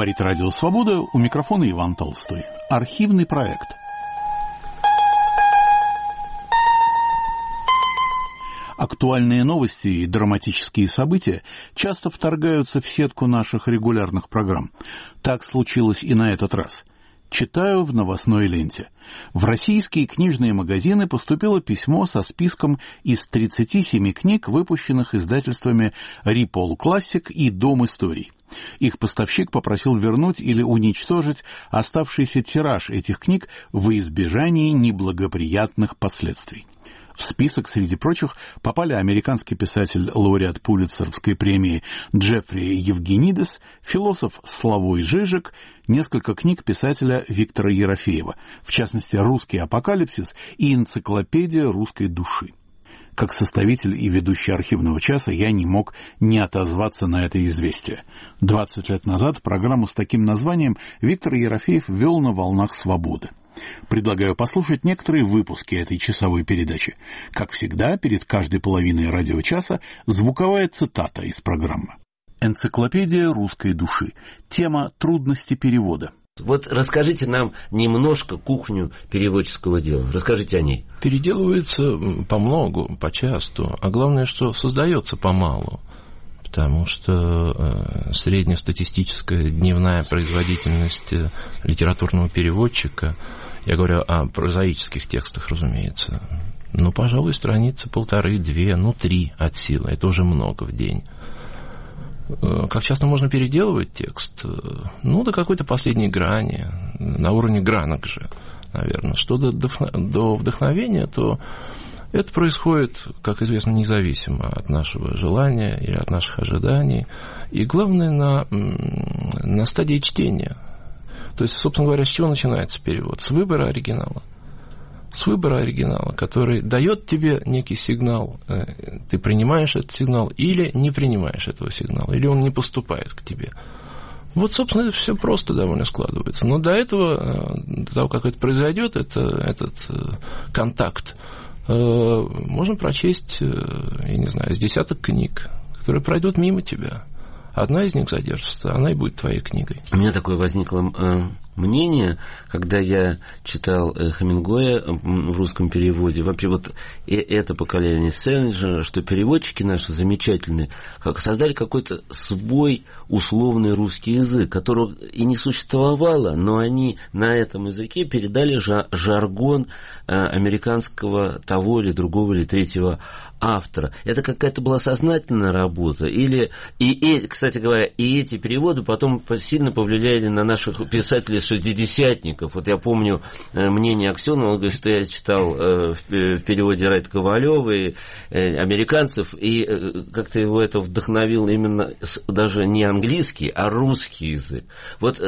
Говорит Радио Свобода, у микрофона Иван Толстой. Архивный проект. Актуальные новости и драматические события часто вторгаются в сетку наших регулярных программ. Так случилось и на этот раз. Читаю в новостной ленте. В российские книжные магазины поступило письмо со списком из 37 книг, выпущенных издательствами Рипол Классик и Дом историй. Их поставщик попросил вернуть или уничтожить оставшийся тираж этих книг во избежание неблагоприятных последствий. В список, среди прочих, попали американский писатель, лауреат Пулитцеровской премии Джеффри Евгенидес, философ Славой Жижик, несколько книг писателя Виктора Ерофеева, в частности «Русский апокалипсис» и «Энциклопедия русской души». Как составитель и ведущий архивного часа я не мог не отозваться на это известие. 20 лет назад программу с таким названием Виктор Ерофеев вел на волнах «Свободы». Предлагаю послушать некоторые выпуски этой часовой передачи. Как всегда, перед каждой половиной радиочаса звуковая цитата из программы. Энциклопедия русской души. Тема «Трудности перевода». Вот расскажите нам немножко кухню переводческого дела. Расскажите о ней. Переделывается помногу, почасту, а главное, что создается помалу. Потому что среднестатистическая дневная производительность литературного переводчика, я говорю о прозаических текстах, разумеется, пожалуй, страницы 1,5-2, 3 от силы. Это уже много в день. Как часто можно переделывать текст? До какой-то последней грани, на уровне гранок же, наверное. Что до вдохновения, то это происходит, как известно, независимо от нашего желания или от наших ожиданий. И главное, на стадии чтения. То есть, собственно говоря, с чего начинается перевод? С выбора оригинала. С выбора оригинала, который дает тебе некий сигнал. Ты принимаешь этот сигнал или не принимаешь этого сигнала, или он не поступает к тебе. Вот, собственно, все просто довольно складывается. Но до этого, до того, как это произойдет, этот контакт, можно прочесть, я не знаю, с десяток книг, которые пройдут мимо тебя. Одна из них задержится, она и будет твоей книгой. У меня такое возникло мнение, когда я читал Хемингуэя в русском переводе. Вообще вот это поколение Селлинджера, что переводчики наши замечательные, создали какой-то свой условный русский язык, которого и не существовало, но они на этом языке передали жаргон американского того или другого или третьего автора. Это какая-то была сознательная работа. Кстати говоря, и эти переводы потом сильно повлияли на наших писателей-шестидесятников. Вот я помню мнение Аксенова, он говорит, что я читал в переводе Райта Ковалева и американцев, и как-то его это вдохновило именно даже не английский, а русский язык. Вот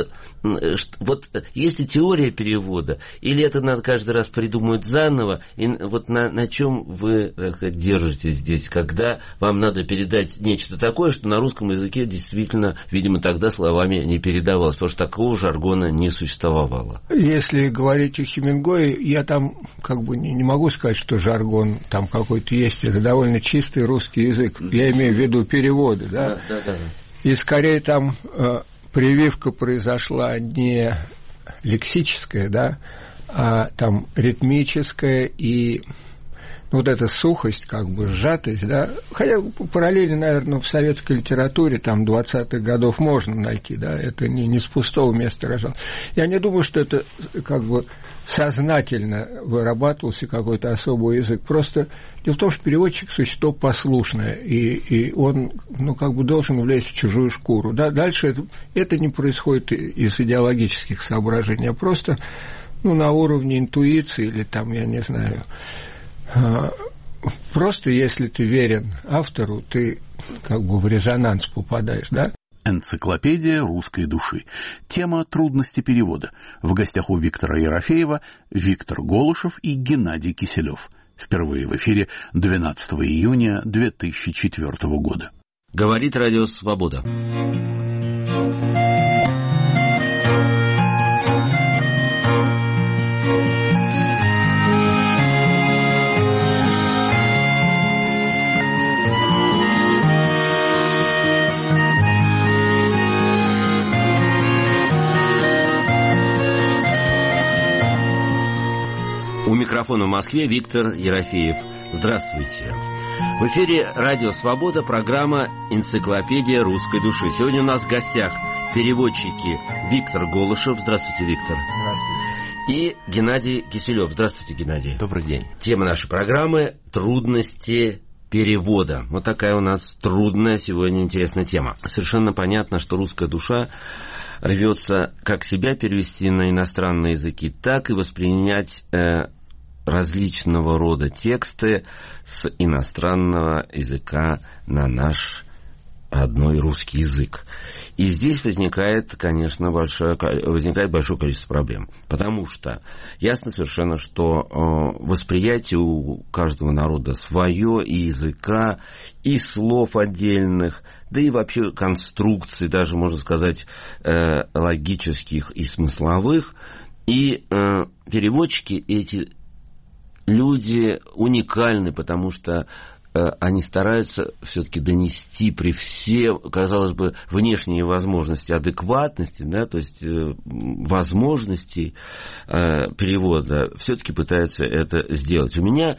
есть и теория перевода, или это надо каждый раз придумывать заново, и вот на чем вы, так сказать, держитесь здесь, когда вам надо передать нечто такое, что на русском языке действительно, видимо, тогда словами не передавалось, потому что такого жаргона не существовало. Если говорить о Хемингуэе, я там не могу сказать, что жаргон там какой-то есть, это довольно чистый русский язык, я имею в виду переводы, да? Да. И скорее там прививка произошла не лексическая, да, а там ритмическая и вот эта сухость, сжатость, да, хотя параллели, наверное, в советской литературе там 20-х годов можно найти, да, это не с пустого места рождалось. Я не думаю, что это сознательно вырабатывался какой-то особый язык, просто дело в том, что переводчик – существо послушное, и он, должен влезть в чужую шкуру, да, дальше это не происходит из идеологических соображений, а просто, на уровне интуиции или там, я не знаю. Просто если ты верен автору, ты в резонанс попадаешь, да? Энциклопедия русской души. Тема «Трудности перевода». В гостях у Виктора Ерофеева Виктор Голушев и Геннадий Киселев. Впервые в эфире 12 июня 2004 года. Говорит Радио Свобода. микрофона в Москве Виктор Ерофеев. Здравствуйте. В эфире «Радио Свобода», программа «Энциклопедия русской души». Сегодня у нас в гостях переводчики Виктор Голышев. Здравствуйте, Виктор. Здравствуйте. И Геннадий Киселев. Здравствуйте, Геннадий. Добрый день. Тема нашей программы – трудности перевода. Вот такая у нас трудная сегодня интересная тема. Совершенно понятно, что русская душа рвется как себя перевести на иностранные языки, так и воспринять различного рода тексты с иностранного языка на наш родной русский язык. И здесь возникает, конечно, большое количество проблем. Потому что ясно совершенно, что восприятие у каждого народа свое, и языка, и слов отдельных, да и вообще конструкций, даже, можно сказать, логических и смысловых. И переводчики, эти люди уникальны, потому что они стараются все-таки донести при все, казалось бы, внешние возможности адекватности, да, то есть возможностей перевода, все-таки пытаются это сделать. У меня,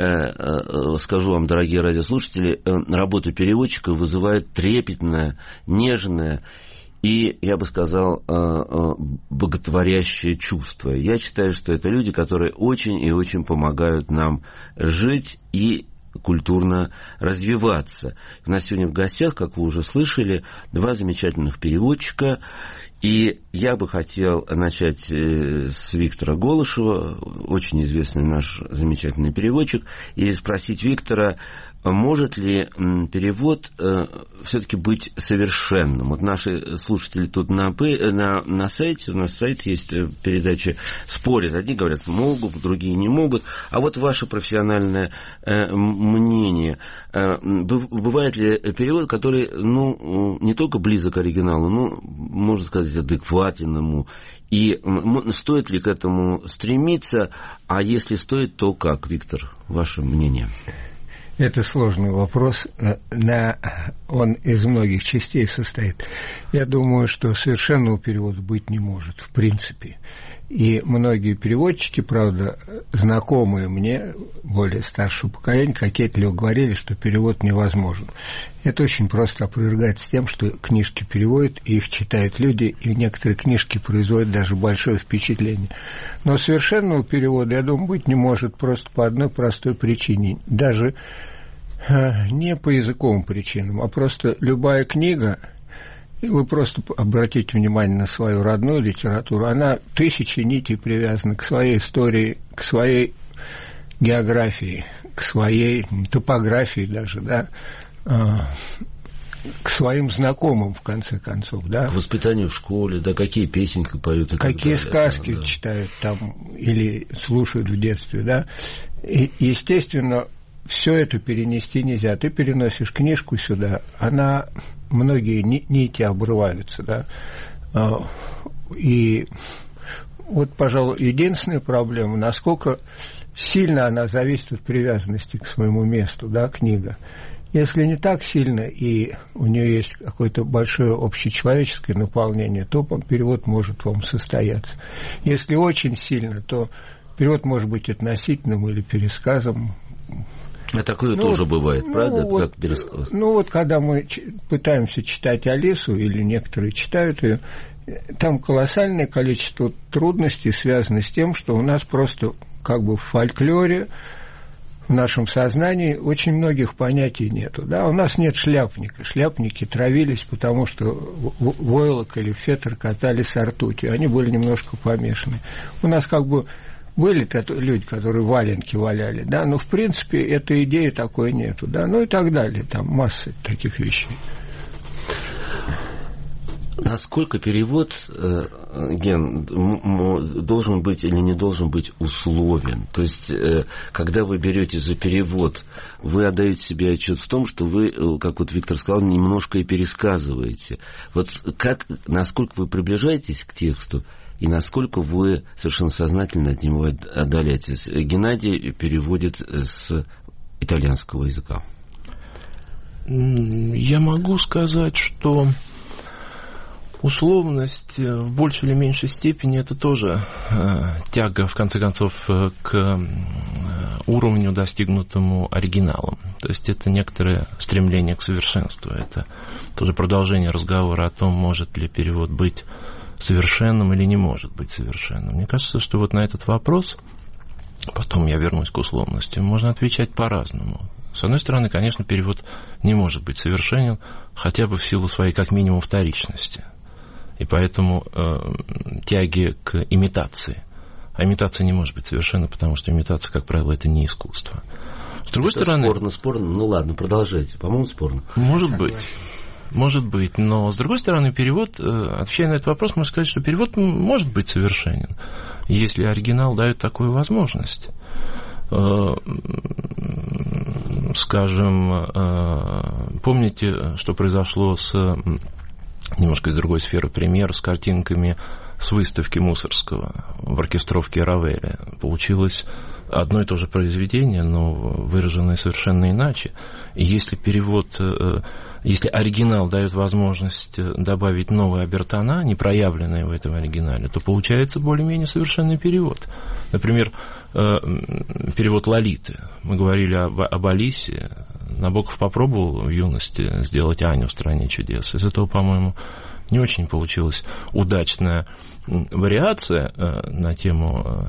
скажу вам, дорогие радиослушатели, работа переводчика вызывает трепетное, нежное и, я бы сказал, боготворящее чувство. Я считаю, что это люди, которые очень и очень помогают нам жить и культурно развиваться. У нас сегодня в гостях, как вы уже слышали, два замечательных переводчика. И я бы хотел начать с Виктора Голышева, очень известный наш замечательный переводчик, и спросить Виктора, может ли перевод все-таки быть совершенным? Вот наши слушатели тут на сайте, у нас сайт есть, передача спорят. Одни говорят, могут, другие не могут. А вот ваше профессиональное мнение. Бывает ли перевод, который, не только близок к оригиналу, но, можно сказать, адекватен ему? И стоит ли к этому стремиться? А если стоит, то как, Виктор, ваше мнение? Это сложный вопрос, он из многих частей состоит. Я думаю, что совершенного перевода быть не может, в принципе. И многие переводчики, правда, знакомые мне, более старшего поколения, кокетливо говорили, что перевод невозможен. Это очень просто опровергается тем, что книжки переводят, и их читают люди, и некоторые книжки производят даже большое впечатление. Но совершенного перевода, я думаю, быть не может просто по одной простой причине. Даже не по языковым причинам, а просто любая книга, и вы просто обратите внимание на свою родную литературу, она тысячи нитей привязана к своей истории, к своей географии, к своей топографии даже, да, к своим знакомым, в конце концов, да. К воспитанию в школе, да, какие песенки поют. Какие сказки читают там или слушают в детстве, да. И, естественно, все это перенести нельзя. Ты переносишь книжку сюда, многие нити обрываются, да. И вот, пожалуй, единственная проблема, насколько сильно она зависит от привязанности к своему месту, да, книга. Если не так сильно, и у нее есть какое-то большое общечеловеческое наполнение, то перевод может вам состояться. Если очень сильно, то перевод может быть относительным или пересказом. А такое тоже бывает, правда? Как пересказ? Вот когда мы пытаемся читать Алису, или некоторые читают ее, там колоссальное количество трудностей связано с тем, что у нас просто как бы в фольклоре, в нашем сознании очень многих понятий нету. Да? У нас нет шляпника. Шляпники травились, потому что войлок или фетр катались с ртутью. Они были немножко помешаны. У нас как бы были люди, которые валенки валяли, да, но в принципе этой идеи такой нету, да, и так далее, там масса таких вещей. Насколько перевод, Ген, должен быть или не должен быть условен? То есть, когда вы берете за перевод, вы отдаете себе отчет в том, что вы, как вот Виктор сказал, немножко и пересказываете. Вот насколько вы приближаетесь к тексту, и насколько вы совершенно сознательно от него отдаляетесь. Геннадий переводит с итальянского языка. Я могу сказать, что Условность в большей или меньшей степени это тоже тяга, в конце концов, к уровню, достигнутому оригиналом. То есть это некоторое стремление к совершенству. Это тоже продолжение разговора о том, может ли перевод быть совершенным или не может быть совершенным. Мне кажется, что вот на этот вопрос, потом я вернусь к условности, можно отвечать по-разному. С одной стороны, конечно, перевод не может быть совершенен, хотя бы в силу своей, как минимум, вторичности. И поэтому тяги к имитации. А имитация не может быть совершенна, потому что имитация, как правило, это не искусство. С другой стороны... Спорно. Ну ладно, продолжайте. По-моему, спорно. Может быть. Но, с другой стороны, перевод, отвечая на этот вопрос, можно сказать, что перевод может быть совершенен, если оригинал дает такую возможность. Скажем, помните, что произошло с... немножко из другой сферы пример с картинками с выставки Мусоргского в оркестровке Равеля. Получилось одно и то же произведение, но выраженное совершенно иначе. И если перевод, если оригинал дает возможность добавить новые обертона, не проявленные в этом оригинале, то получается более-менее совершенный перевод. Например, перевод Лолиты. Мы говорили об Алисе. Набоков попробовал в юности сделать Аню в «Стране чудес». Из этого, по-моему, не очень получилась удачная вариация на тему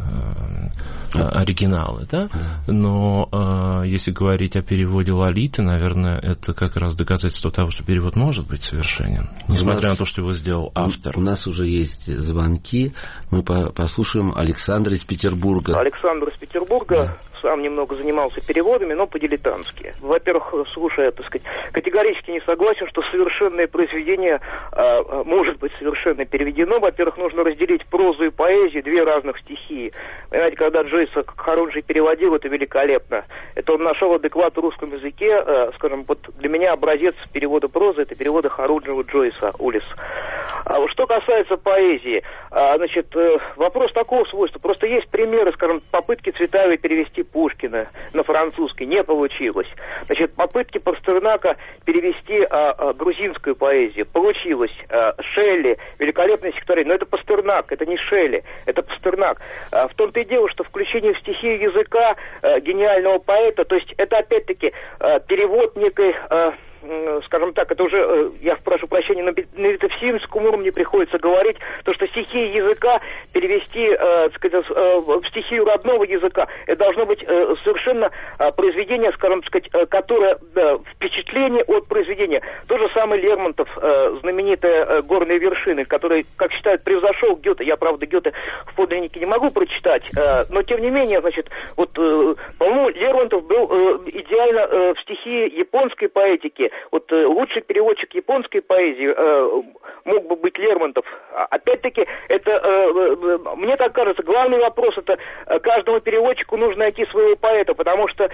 оригинала, да? Но если говорить о переводе Лолиты, наверное, это как раз доказательство того, что перевод может быть совершенен, несмотря на то, что его сделал автор. У нас уже есть звонки. Мы послушаем Александра из Петербурга. Александр из Петербурга. Да. Сам немного занимался переводами, но по-дилетантски. Во-первых, слушая, так сказать, категорически не согласен, что совершенное произведение может быть совершенно переведено. Во-первых, нужно разделить прозу и поэзию, две разных стихии. Понимаете, когда Джойса Харунжий переводил, это великолепно. Это он нашел адекват в русском языке. Скажем, вот для меня образец перевода прозы — это перевода Харунжева Джойса «Улисс». А вот что касается поэзии, значит, вопрос такого свойства. Просто есть примеры, скажем, попытки Цветаевой перевести Пушкина на французский, не получилось. Значит, попытки Пастернака перевести грузинскую поэзию, получилось. Шелли, великолепное стихотворение, но это Пастернак, это не Шелли, это Пастернак. В том-то и дело, что включение в стихию языка гениального поэта, то есть это опять-таки перевод некой... скажем так, это уже, я прошу прощения, на метафизическом уровне приходится говорить, то, что стихию языка перевести, так сказать, в стихию родного языка, это должно быть совершенно произведение, скажем так, которое, впечатление от произведения. То же самое Лермонтов, знаменитая «Горные вершины», который, как считают, превзошел Гёте. Я, правда, Гёте в подлиннике не могу прочитать, но, тем не менее, значит, вот, по-моему, Лермонтов был идеально в стихии японской поэтики. Вот лучший переводчик японской поэзии мог бы быть Лермонтов. Опять-таки, это, мне так кажется, главный вопрос, это каждому переводчику нужно найти своего поэта, потому что,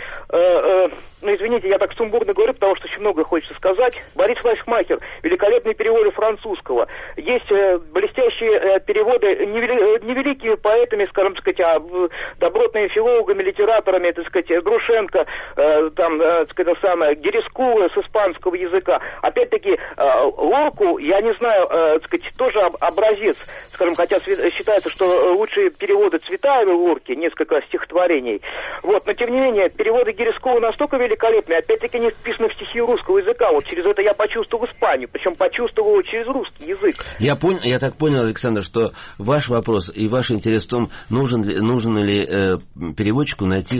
ну, извините, я так сумбурно говорю, потому что очень много хочется сказать. Борис Вайсмахер, великолепные переводы французского. Есть блестящие переводы невеликими поэтами, скажем сказать, добротными филологами, литераторами, так сказать, Грушенко, там, так сказать, самое, Герескулы с испанского языка. Опять-таки, Лорку, я не знаю, так сказать, тоже образец, скажем, хотя считается, что лучшие переводы Цветаевой Лорки, несколько стихотворений. Вот, но тем не менее, переводы Герескулы настолько великолепные, опять-таки не вписаны в стихию русского языка. Вот через это я почувствовал Испанию, причем почувствовал через русский язык. Я так понял, Александр, что ваш вопрос и ваш интерес в том, нужен ли переводчику найти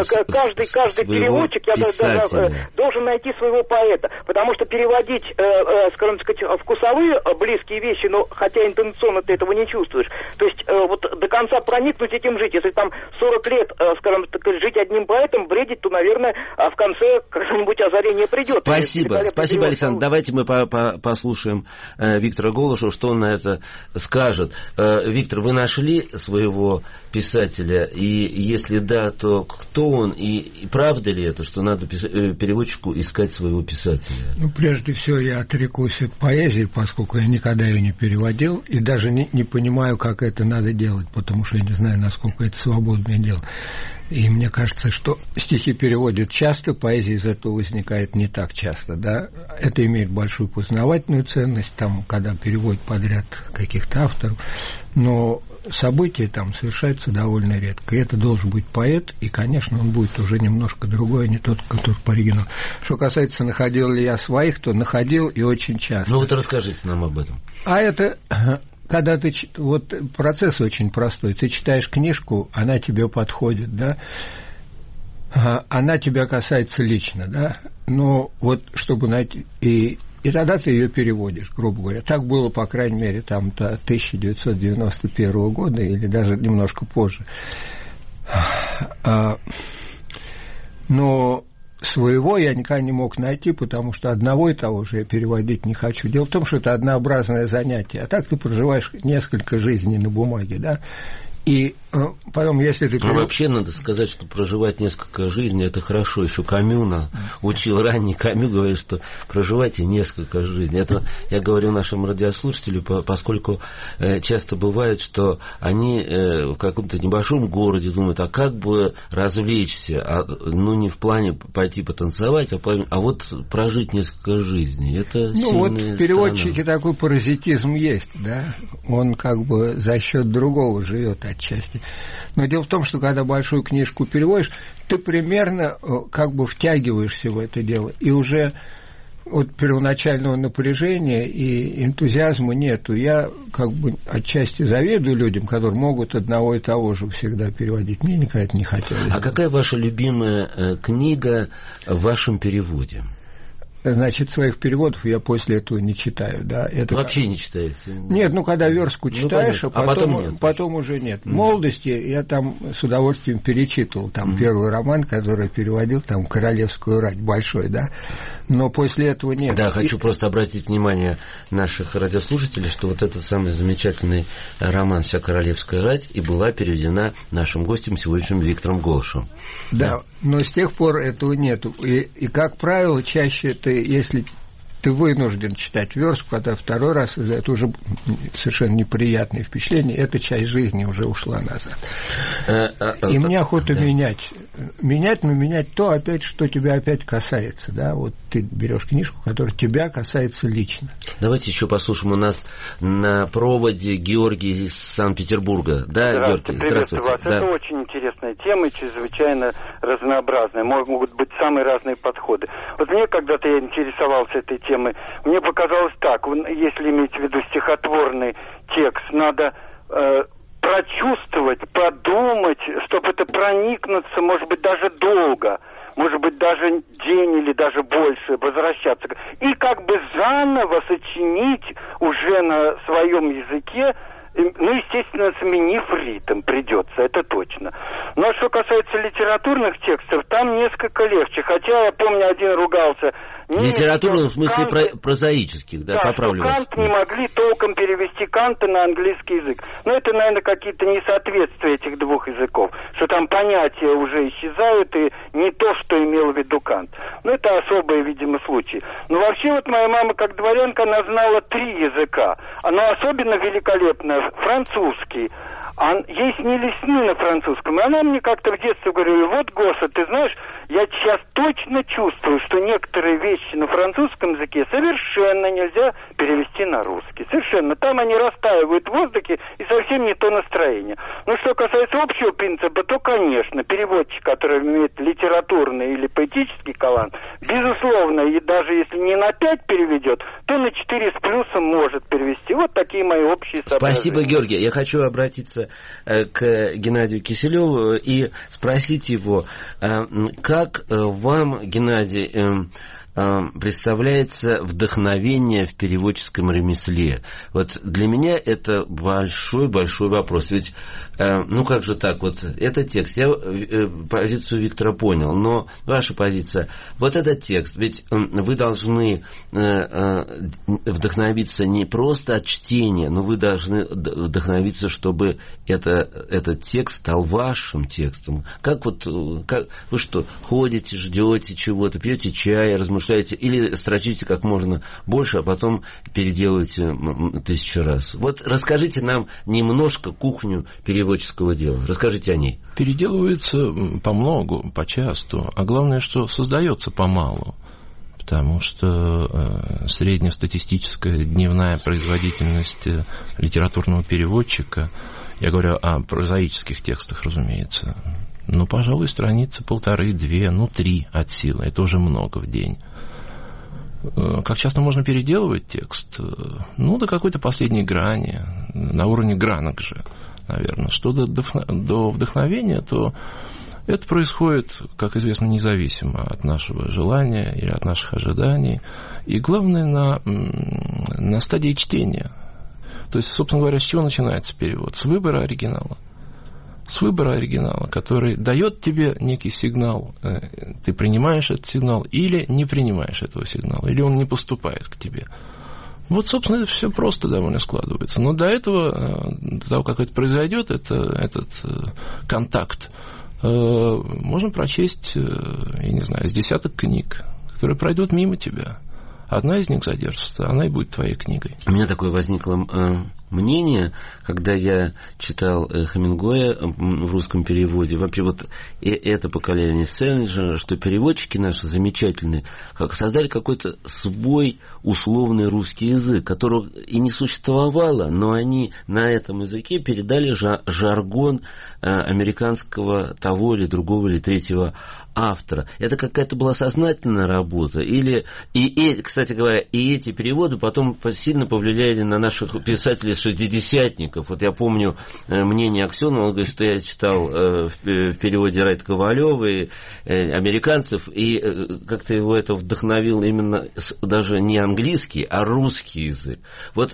каждый переводчик должен найти своего поэта, потому что переводить, скажем так, вкусовые близкие вещи, но хотя интонационно ты этого не чувствуешь, то есть вот до конца проникнуть этим жить, если там 40 лет, скажем так, жить одним поэтом, бредить, то, наверное, в конце как-нибудь озарение придет. Спасибо, Александр. Давайте мы послушаем Виктора Голышева, что он на это скажет. Виктор, вы нашли своего писателя, и если да, то кто он, и правда ли это, что надо переводчику искать своего писателя? Ну, прежде всего, я отрекусь от поэзии, поскольку я никогда ее не переводил, и даже не понимаю, как это надо делать, потому что я не знаю, насколько это свободное дело. И мне кажется, что стихи переводят часто, поэзия из этого возникает не так часто, да. Это имеет большую познавательную ценность, там, когда переводят подряд каких-то авторов, но событие там совершается довольно редко. И это должен быть поэт, и, конечно, он будет уже немножко другой, а не тот, который по оригиналу. Что касается, находил ли я своих, то находил и очень часто. Ну вот расскажите нам об этом. А это... Когда ты... Вот процесс очень простой. Ты читаешь книжку, она тебе подходит, да? Она тебя касается лично, да? Но вот чтобы найти... И тогда ты ее переводишь, грубо говоря. Так было, по крайней мере, там до 1991 года или даже немножко позже. Но своего я никогда не мог найти, потому что одного и того же я переводить не хочу. Дело в том, что это однообразное занятие, а так ты проживаешь несколько жизней на бумаге, да, и потом, если ты... Вообще надо сказать, что проживать несколько жизней – это хорошо. Еще Камю учил, ранний Камю говорит, что проживайте несколько жизней. Это я говорю нашим радиослушателям, поскольку часто бывает, что они в каком-то небольшом городе думают, а как бы развлечься, ну не в плане пойти потанцевать, а вот прожить несколько жизней. Это вот в переводчике такой паразитизм есть, да, он как бы за счет другого живет отчасти. Но дело в том, что когда большую книжку переводишь, ты примерно как бы втягиваешься в это дело, и уже от первоначального напряжения и энтузиазма нету. Я как бы отчасти завидую людям, которые могут одного и того же всегда переводить. Мне никогда это не хотелось. А какая ваша любимая книга в вашем переводе? Значит, своих переводов я после этого не читаю, да. Это вообще не читаете? Нет, когда верстку читаешь, а потом уже нет. В молодости я там с удовольствием перечитывал там первый роман, который переводил, там «Королевскую рать», большой, да. Но после этого нет. Да, хочу просто обратить внимание наших радиослушателей, что вот этот самый замечательный роман «Вся королевская рать» и была переведена нашим гостем сегодняшним Виктором Голышевым. Да, но с тех пор этого нету. И как правило, чаще если ты вынужден читать верстку, когда второй раз, это уже совершенно неприятное впечатление, эта часть жизни уже ушла назад. И мне охота менять, но менять то, опять, что тебя опять касается, да, вот ты берешь книжку, которая тебя касается лично. Давайте еще послушаем, у нас на проводе Георгий из Санкт-Петербурга. Да, Георгий, здравствуйте. Вас. Да. Это очень интересная тема, чрезвычайно разнообразная, могут быть самые разные подходы. Вот мне когда-то я интересовался этой темой, мне показалось так, если иметь в виду стихотворный текст, надо прочувствовать, подумать, чтобы это проникнуться, может быть, даже долго, может быть, даже день или даже больше, возвращаться. И как бы заново сочинить уже на своем языке, ну, естественно, сменив ритм, придется, это точно. Но что касается литературных текстов, там несколько легче. Хотя я помню, один ругался. Литературных, в смысле, прозаических, да, поправлю вас. Кант не могли толком перевести Канта на английский язык. Но это, наверное, какие-то несоответствия этих двух языков. Что там понятия уже исчезают, и не то, что имел в виду Кант. Но это особые, видимо, случаи. Но вообще вот моя мама, как дворянка, она знала 3 языка. Она особенно великолепная французский. Ей снились сны на французском. И она мне как-то в детстве говорила, вот, Гоша, ты знаешь, я сейчас точно чувствую, что некоторые вещи на французском языке совершенно нельзя перевести на русский. Совершенно. Там они растаивают в воздухе, и совсем не то настроение. Но что касается общего принципа, то, конечно, переводчик, который имеет литературный или поэтический талант, безусловно, и даже если не на 5 переведет, то на 4 с плюсом может перевести. Вот такие мои общие соображения. Спасибо, Георгий. Я хочу обратиться к Геннадию Киселеву и спросить его, как вам, Геннадий, представляется вдохновение в переводческом ремесле? Вот для меня это большой-большой вопрос. Ведь, ну как же так, вот этот текст, я позицию Виктора понял, но ваша позиция, вот этот текст, ведь вы должны вдохновиться не просто от чтения, но вы должны вдохновиться, чтобы этот текст стал вашим текстом. Как вы что, ходите, ждете чего-то, пьете чай, размышляете приглушаете или строчите как можно больше, а потом переделываете 1000 раз. Вот расскажите нам немножко кухню переводческого дела. Расскажите о ней. Переделывается помногу, почасту, а главное, что создается помалу. Потому что среднестатистическая дневная производительность литературного переводчика, я говорю о прозаических текстах, разумеется, пожалуй, страницы 1,5-2, 3 от силы. Это уже много в день. Как часто можно переделывать текст? До какой-то последней грани, на уровне гранок же, наверное. Что до вдохновения, то это происходит, как известно, независимо от нашего желания или от наших ожиданий. И главное, на стадии чтения. То есть, собственно говоря, с чего начинается перевод? С выбора оригинала. С выбора оригинала, который дает тебе некий сигнал. Ты принимаешь этот сигнал или не принимаешь этого сигнала, или он не поступает к тебе. Вот, собственно, это все просто довольно складывается. Но до этого, до того, как это произойдет, этот контакт, можно прочесть, я не знаю, с десяток книг, которые пройдут мимо тебя. Одна из них задержится, она и будет твоей книгой. У меня такое возникло мнение, когда я читал Хемингуэя в русском переводе. Вообще вот это поколение Селлинджера, что переводчики наши замечательные, создали какой-то свой условный русский язык, которого и не существовало, но они на этом языке передали жаргон американского того или другого или третьего автора. Это какая-то была сознательная работа. Кстати говоря, и эти переводы потом сильно повлияли на наших писателей-шестидесятников. Вот я помню мнение Аксенова, он говорит, что я читал в переводе Райта Ковалева и американцев, и как-то его это вдохновило именно даже не английский, а русский язык. Вот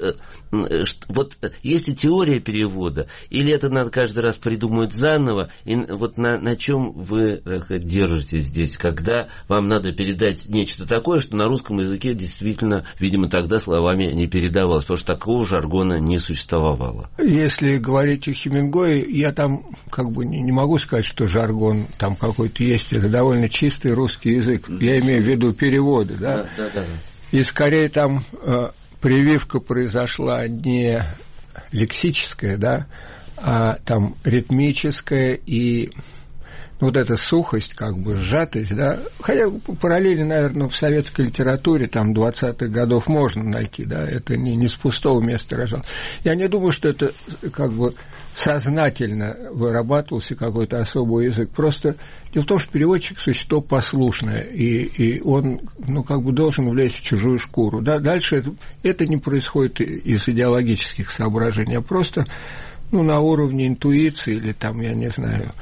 есть и теория перевода, или это надо каждый раз придумывать заново, и вот на чем вы держитесь здесь, когда вам надо передать нечто такое, что на русском языке действительно, видимо, тогда словами не передавалось, потому что такого жаргона не существовало. Если говорить о Хемингуэе, я там не могу сказать, что жаргон там какой-то есть, это довольно чистый русский язык, я имею в виду переводы, да? Да. И скорее там прививка произошла не лексическая, да, а там ритмическая и вот эта сухость, сжатость, да, хотя параллели, наверное, в советской литературе там 20-х годов можно найти, да, это не с пустого места рождалось. Я не думаю, что это сознательно вырабатывался какой-то особый язык. Просто дело в том, что переводчик – существо послушное, и он, должен влезть в чужую шкуру. Да? Дальше это не происходит из идеологических соображений, а просто, на уровне интуиции или там, я не знаю.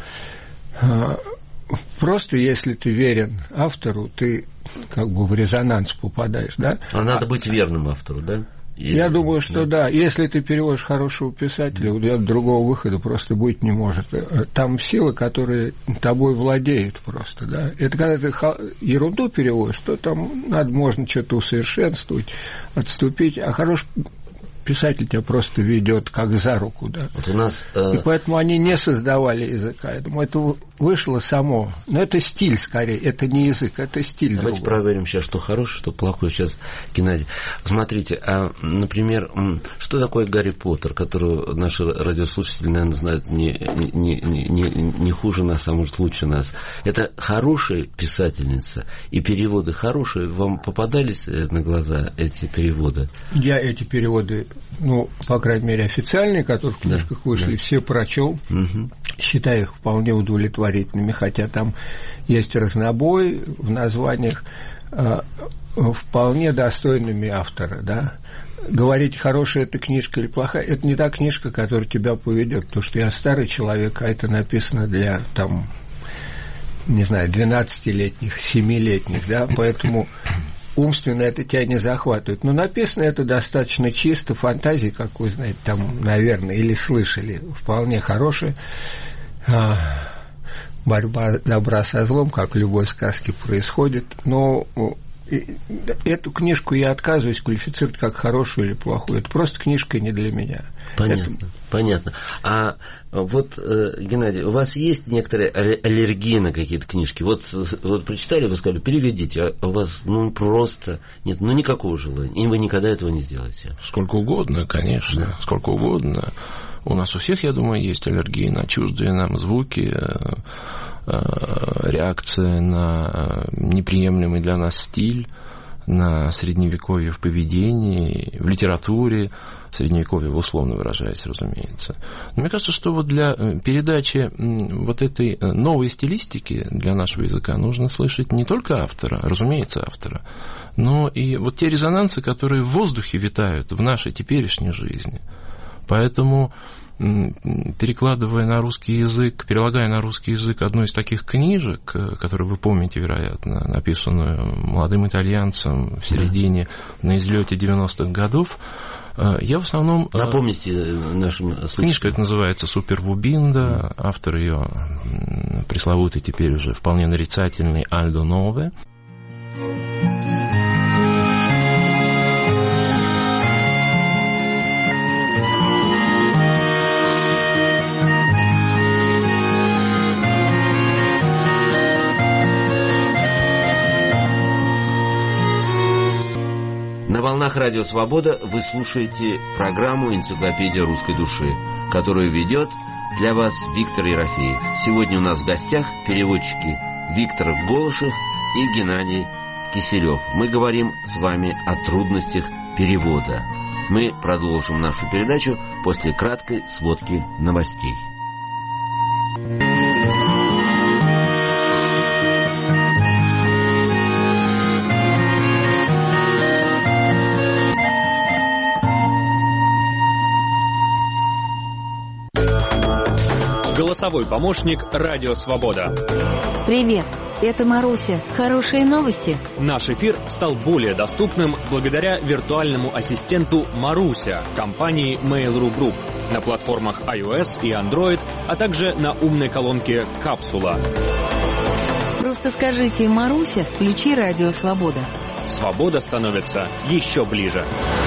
Просто если ты верен автору, ты в резонанс попадаешь, да? А надо быть верным автору, да? Я думаю, что да. Если ты переводишь хорошего писателя, другого выхода просто быть не может. Там сила, которая тобой владеет просто, да. Это когда ты ерунду переводишь, то там можно что-то усовершенствовать, отступить, а хороший писатель тебя просто ведет как за руку, да. Вот у нас, и поэтому они не создавали языка. Я думаю, это вышло само. Но это стиль скорее, это не язык, это стиль. Давайте проверим сейчас, что хорошее, что плохое сейчас, Геннадий. Смотрите, например, что такое Гарри Поттер, которого наши радиослушатели, наверное, знают не хуже нас, а может лучше нас. Это хорошая писательница, и переводы хорошие. Вам попадались на глаза эти переводы? Я эти переводы, по крайней мере, официальные, которые в книжках вышли, все прочел. Считаю их вполне удовлетворительными, хотя там есть разнобой в названиях, вполне достойными автора, да. Говорить, хорошая эта книжка или плохая, это не та книжка, которая тебя поведет, потому что я старый человек, а это написано для, 12-летних, 7-летних, да, поэтому умственно это тебя не захватывает. Но написано это достаточно чисто, фантазии, как вы знаете, там, наверное, или слышали, вполне хорошая. Борьба добра со злом, как в любой сказке, происходит. Но эту книжку я отказываюсь квалифицировать как хорошую или плохую. Это просто книжка не для меня. Понятно. А вот, Геннадий, у вас есть некоторые аллергии на какие-то книжки? Вот прочитали, вы сказали, переведите, а у вас просто нет никакого желания, и вы никогда этого не сделаете? Сколько угодно, конечно, да. Сколько угодно. У нас у всех, я думаю, есть аллергии на чуждые нам звуки, реакция на неприемлемый для нас стиль, на средневековье в поведении, в литературе, средневековье условно выражаясь, разумеется. Но мне кажется, что вот для передачи вот этой новой стилистики для нашего языка нужно слышать не только автора, разумеется, автора, но и вот те резонансы, которые в воздухе витают в нашей теперешней жизни. Поэтому, перелагая на русский язык одну из таких книжек, которую вы помните, вероятно, написанную молодым итальянцем в середине, на излете 90-х годов, я в основном... Напомните нашим слушателям. Книжка эта называется «Супервубинда», автор ее пресловутый теперь уже вполне нарицательный Альдо Нове. На волнах Радио Свобода вы слушаете программу «Энциклопедия русской души», которую ведет для вас Виктор Ерофеев. Сегодня у нас в гостях переводчики Виктор Голышев и Геннадий Киселев. Мы говорим с вами о трудностях перевода. Мы продолжим нашу передачу после краткой сводки новостей. Голосовой помощник «Радио Свобода». Привет, это Маруся. Хорошие новости? Наш эфир стал более доступным благодаря виртуальному ассистенту Маруся компании Mail.ru Group на платформах iOS и Android, а также на умной колонке «Капсула». Просто скажите: «Маруся, включи Радио Свобода». Свобода становится еще ближе.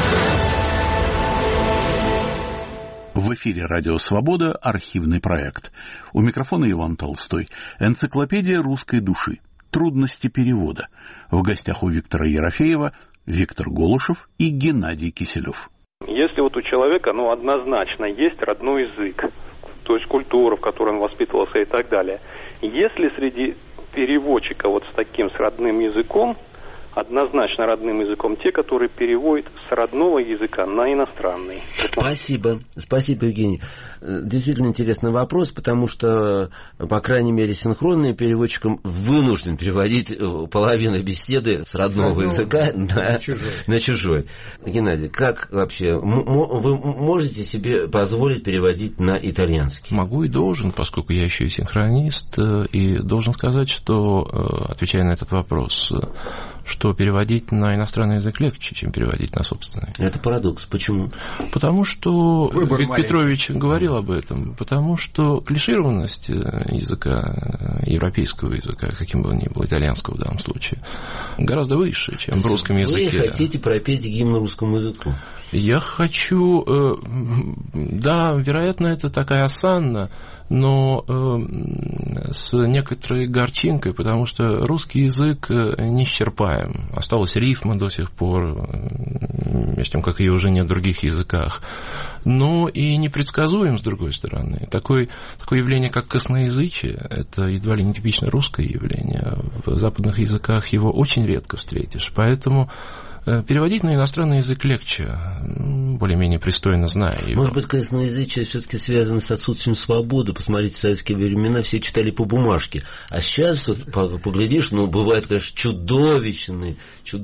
В эфире «Радио Свобода» архивный проект. У микрофона Иван Толстой. Энциклопедия русской души. Трудности перевода. В гостях у Виктора Ерофеева Виктор Голышев и Геннадий Киселев. Если вот у человека, однозначно есть родной язык, то есть культура, в которой он воспитывался и так далее, если среди переводчика с таким, с родным языком, однозначно родным языком, те, которые переводят с родного языка на иностранный. Спасибо, Евгений. Действительно интересный вопрос, потому что, по крайней мере, синхронный переводчиком вынужден переводить половину беседы с родного языка на чужой. Геннадий, как вообще, вы можете себе позволить переводить на итальянский? Могу и должен, поскольку я еще и синхронист, и должен сказать, что, отвечая на этот вопрос, что переводить на иностранный язык легче, чем переводить на собственный. Это парадокс. Почему? Потому что Виктор Петрович говорил об этом. Потому что клишированность языка, европейского языка, каким бы он ни был, итальянского в данном случае, гораздо выше, чем в русском языке. Вы хотите пропеть гимн русскому языку? Я хочу... Да, вероятно, это такая осанна, но с некоторой горчинкой, потому что русский язык неисчерпаем. Осталась рифма до сих пор, между тем, как ее уже нет в других языках. Но и непредсказуем, с другой стороны. Такое явление, как косноязычие, это едва ли не типично русское явление. В западных языках его очень редко встретишь. Поэтому переводить на иностранный язык легче, более-менее пристойно зная его. Может быть, косноязычие все-таки связано с отсутствием свободы. Посмотрите, в советские времена все читали по бумажке. А сейчас, поглядишь, бывают, конечно, чудовищные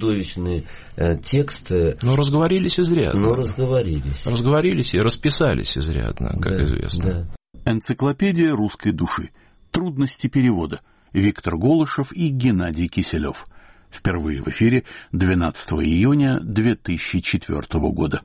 тексты. Но разговорились изрядно. Разговорились и расписались изрядно, как известно. Да. Энциклопедия русской души. Трудности перевода. Виктор Голышев и Геннадий Киселев. Впервые в эфире 12 июня 2004 года.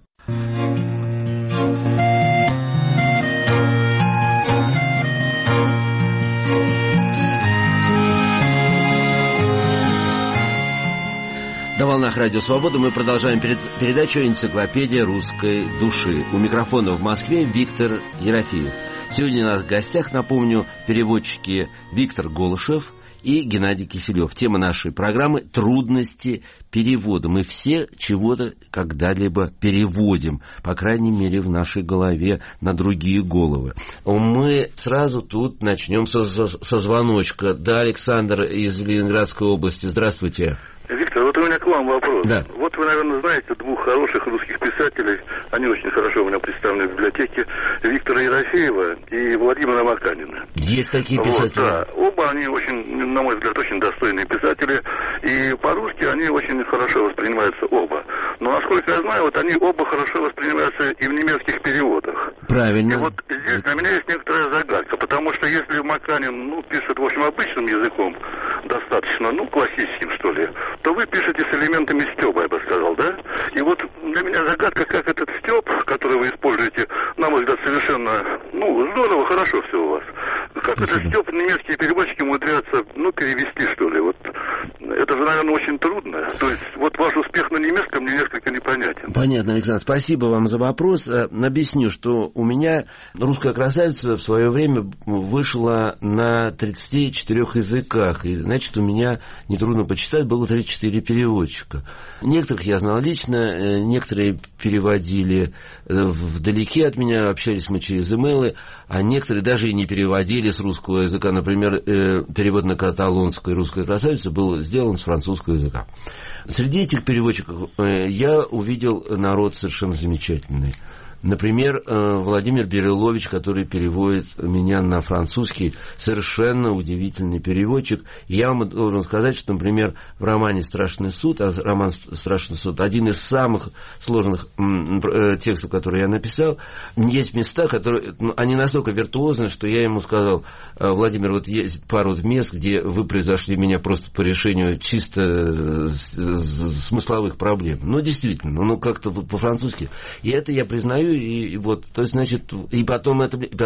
волнах Радио Свобода мы продолжаем передачу «Энциклопедия русской души». У микрофона в Москве Виктор Ерофеев. Сегодня у нас в гостях, напомню, переводчики Виктор Голышев и Геннадий Киселев. Тема нашей программы – трудности перевода. Мы все чего-то когда-либо переводим, по крайней мере, в нашей голове на другие головы. Мы сразу тут начнем со звоночка. Да, Александр из Ленинградской области. Здравствуйте. Виктор, вот у меня к вам вопрос. Да. Вот вы, наверное, знаете двух хороших русских писателей, они очень хорошо у меня представлены в библиотеке, Виктора Ерофеева и Владимира Маканина. Есть такие писатели? Вот, да. Оба они очень, на мой взгляд, очень достойные писатели, и по-русски они очень хорошо воспринимаются оба. Но, насколько я знаю, вот они оба хорошо воспринимаются и в немецких переводах. Правильно. И вот здесь для меня есть некоторая загадка, потому что если Маканин, пишет, в общем, обычным языком, достаточно, классическим, что ли, то вы пишете с элементами стёба, я бы сказал, да? И вот для меня загадка, как этот стёб, который вы используете, на мой взгляд, совершенно, здорово, хорошо все у вас. Как этот стёб немецкие переводчики умудряются, перевести, что ли, вот. Это же, наверное, очень трудно. То есть, вот ваш успех на немецком мне несколько непонятен. Понятно, Александр, спасибо вам за вопрос. Объясню, что у меня «Русская красавица» в свое время вышла на 34 языках. И, значит, у меня, нетрудно почитать, было 34 переводчика. Некоторых я знал лично, некоторые переводили вдалеке от меня, общались мы через имейлы, а некоторые даже и не переводили с русского языка. Например, перевод на каталонскую «Русская красавица» был сделан с французского языка. Среди этих переводчиков я увидел народ совершенно замечательный. Например, Владимир Берилович, который переводит меня на французский, совершенно удивительный переводчик. Я вам должен сказать, что, например, в романе «Страшный суд», роман «Страшный суд» один из самых сложных текстов, которые я написал, есть места, которые, они настолько виртуозны, что я ему сказал: Владимир, вот есть пару мест, где вы превзошли меня просто по решению чисто смысловых проблем. Действительно, как-то по-французски. И это я признаю. И вот, то есть, значит, и потом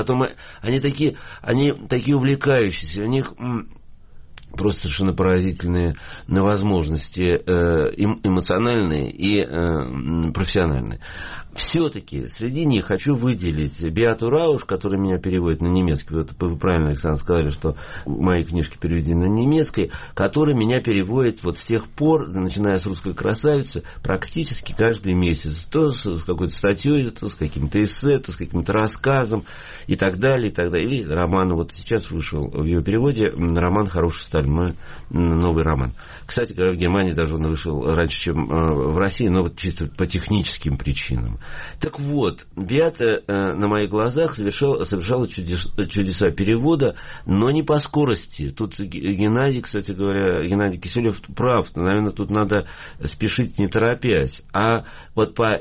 они такие увлекающиеся, у них просто совершенно поразительные возможности эмоциональные и профессиональные. Все-таки среди них хочу выделить Беату Рауш, которая меня переводит на немецкий. Вот вы правильно, Александр, сказали, что мои книжки переведены на немецкий, который меня переводит вот с тех пор, начиная с «Русской красавицы», практически каждый месяц. То с какой-то статьей, то с каким-то эссе, то с каким-то рассказом и так далее, и так далее. И роман, вот сейчас вышел в ее переводе роман «Хороший Сталин», мой новый роман. Кстати, в Германии даже он вышел раньше, чем в России, но вот чисто по техническим причинам. Так вот, Беата на моих глазах совершала чудеса перевода, но не по скорости. Тут Геннадий, кстати говоря, Геннадий Киселев прав. Наверное, тут надо спешить, не торопясь. А вот по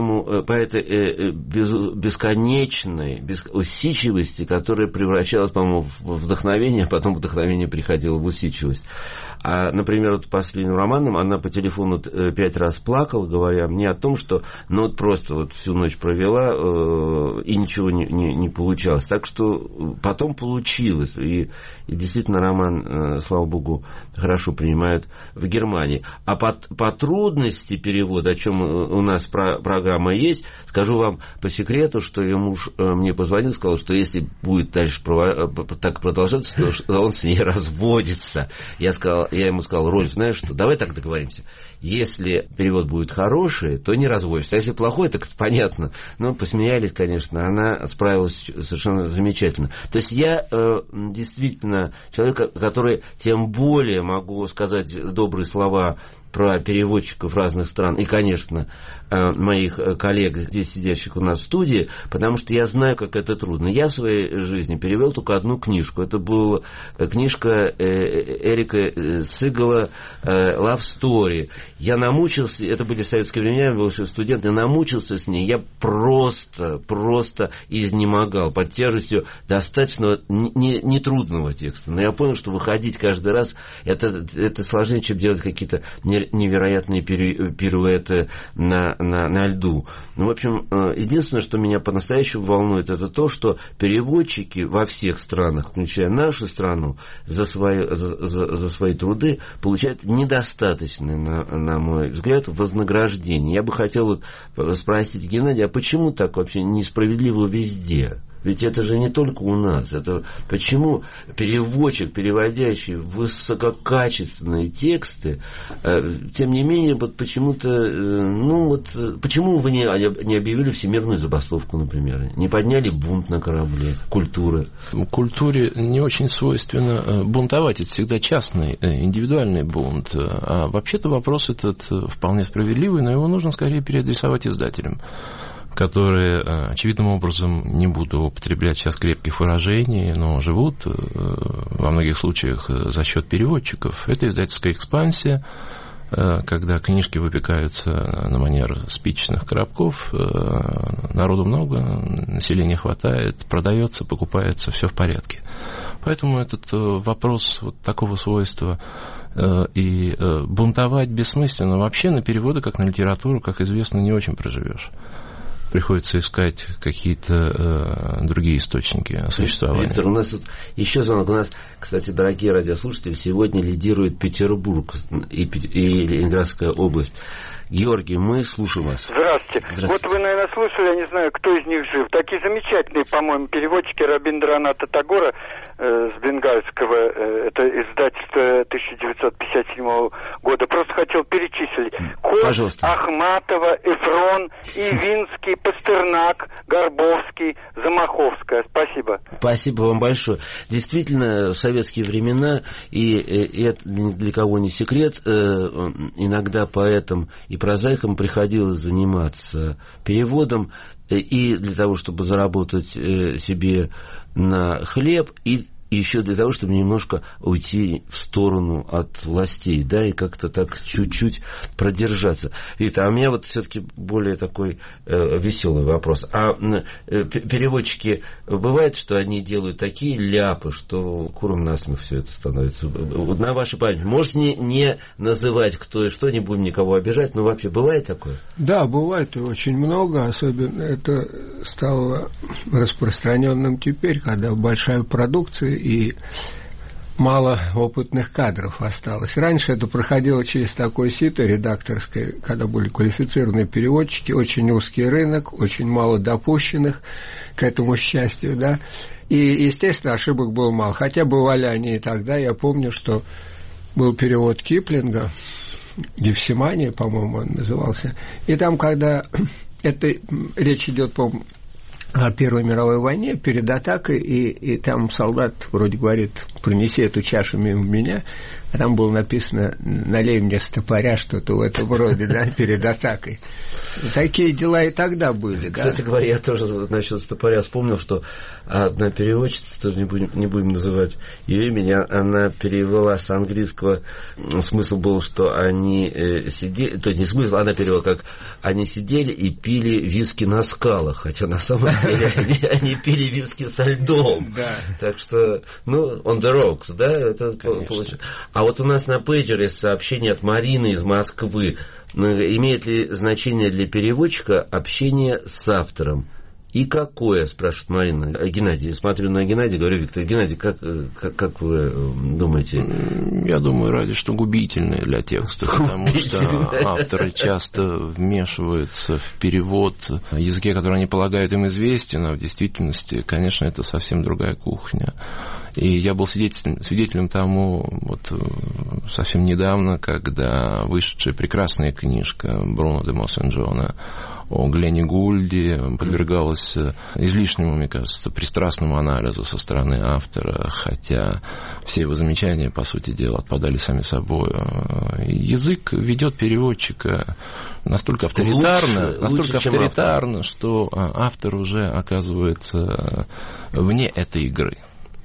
этой бесконечной усидчивости, которая превращалась, по-моему, в вдохновение, а потом вдохновение приходило в усидчивость. А, например, вот последним романом она по телефону 5 раз плакала, говоря мне о том, что просто вот всю ночь провела и ничего не получалось. Так что потом получилось. И действительно роман, слава богу, хорошо принимают в Германии. А по трудности перевода, о чем у нас программа есть, скажу вам по секрету, что ее муж мне позвонил, сказал, что если будет дальше так продолжаться, то он с ней разводится. Я ему сказал: Рольф, знаешь что, давай так договоримся. Если перевод будет хороший, то не разводишься. А если плохой, так это понятно. Посмеялись, конечно. Она справилась совершенно замечательно. То есть я действительно человек, который тем более могу сказать добрые слова про переводчиков разных стран и, конечно, моих коллег, здесь сидящих у нас в студии, потому что я знаю, как это трудно. Я в своей жизни перевел только одну книжку. Это была книжка Эрика Сигала «Love Story». Я намучился, это были советские времена, я был еще студент, я намучился с ней, я просто изнемогал под тяжестью достаточно нетрудного текста. Но я понял, что выходить каждый раз, это сложнее, чем делать какие-то невероятные пируэты на льду. Ну, в общем, единственное, что меня по-настоящему волнует, это то, что переводчики во всех странах, включая нашу страну, за свои труды получают недостаточное, на мой взгляд, вознаграждение. Я бы хотел спросить Геннадия, а почему так вообще несправедливо везде? Ведь это же не только у нас. Это почему переводчик, переводящий высококачественные тексты, тем не менее, вот почему-то, почему вы не объявили всемирную забастовку, например? Не подняли бунт на корабле культуры? Культуре не очень свойственно бунтовать. Это всегда частный, индивидуальный бунт. А вообще-то вопрос этот вполне справедливый, но его нужно скорее переадресовать издателям, которые очевидным образом, не буду употреблять сейчас крепких выражений, но живут во многих случаях за счет переводчиков. Это издательская экспансия, когда книжки выпекаются на манер спичечных коробков, народу много, населения хватает, продается, покупается, все в порядке. Поэтому этот вопрос вот такого свойства и бунтовать бессмысленно. Вообще на переводы, как на литературу, как известно, не очень проживешь. Приходится искать какие-то другие источники существования. Виктор, у нас тут еще звонок. У нас, кстати, дорогие радиослушатели, сегодня лидирует Петербург и Ленинградская область. Георгий, мы слушаем вас. Здравствуйте. Вот вы, наверное, слышали, я не знаю, кто из них жив. Такие замечательные, по-моему, переводчики Рабиндраната Тагора с бенгальского, это издательство 1957 года. Просто хотел перечислить. Кош, Ахматова, Эфрон, Ивинский, Пастернак, Горбовский, Замаховская. Спасибо. Спасибо вам большое. Действительно, в советские времена, и это для кого не секрет, иногда поэтам и прозаикам приходилось заниматься переводом и для того, чтобы заработать себе на хлеб, и еще для того, чтобы немножко уйти в сторону от властей, да, и как-то так чуть-чуть продержаться. Виктор, а у меня вот все-таки более такой веселый вопрос. А переводчики, бывает, что они делают такие ляпы, что куром насмех все это становится? Вот на вашей памяти. Можете не называть кто и что, не будем никого обижать, но вообще бывает такое? Да, бывает и очень много, особенно это стало распространенным теперь, когда большая продукция и мало опытных кадров осталось. Раньше это проходило через такое сито редакторское, когда были квалифицированные переводчики, очень узкий рынок, очень мало допущенных к этому счастью, да, и, естественно, ошибок было мало, хотя бывали они и тогда. Я помню, что был перевод Киплинга, «Гефсимания», по-моему, он назывался, и там, когда это речь идет, по-моему, о Первой мировой войне, перед атакой, и там солдат вроде говорит: принеси эту чашу мимо меня, а там было написано: налей мне стопоря, что-то в этом роде, да, перед атакой. Такие дела и тогда были. Кстати говоря, я тоже насчет стопоря вспомнил, что одна переводчица, тоже не будем называть ее имя, она перевела с английского, смысл был, что они сидели, то не смысл, она перевела как: они сидели и пили виски на скалах, хотя на самом деле они пили виски со льдом. Так что, on the rocks, да, это получилось. А вот у нас на пейджере сообщение от Марины из Москвы. Имеет ли значение для переводчика общение с автором? И какое, спрашивает Марина. Геннадий, смотрю на Геннадия, говорю: Виктор, Геннадий, как вы думаете? Я думаю, разве что губительное для текста, потому что авторы часто вмешиваются в перевод на языке, который они полагают им известен, а в действительности, конечно, это совсем другая кухня. И я был свидетелем тому вот совсем недавно, когда вышедшая прекрасная книжка Бруно де Моссенжона о Гленне Гульде подвергалась излишнему, мне кажется, пристрастному анализу со стороны автора, хотя все его замечания, по сути дела, отпадали сами собой. Язык ведет переводчика настолько авторитарно, что автор уже оказывается вне этой игры.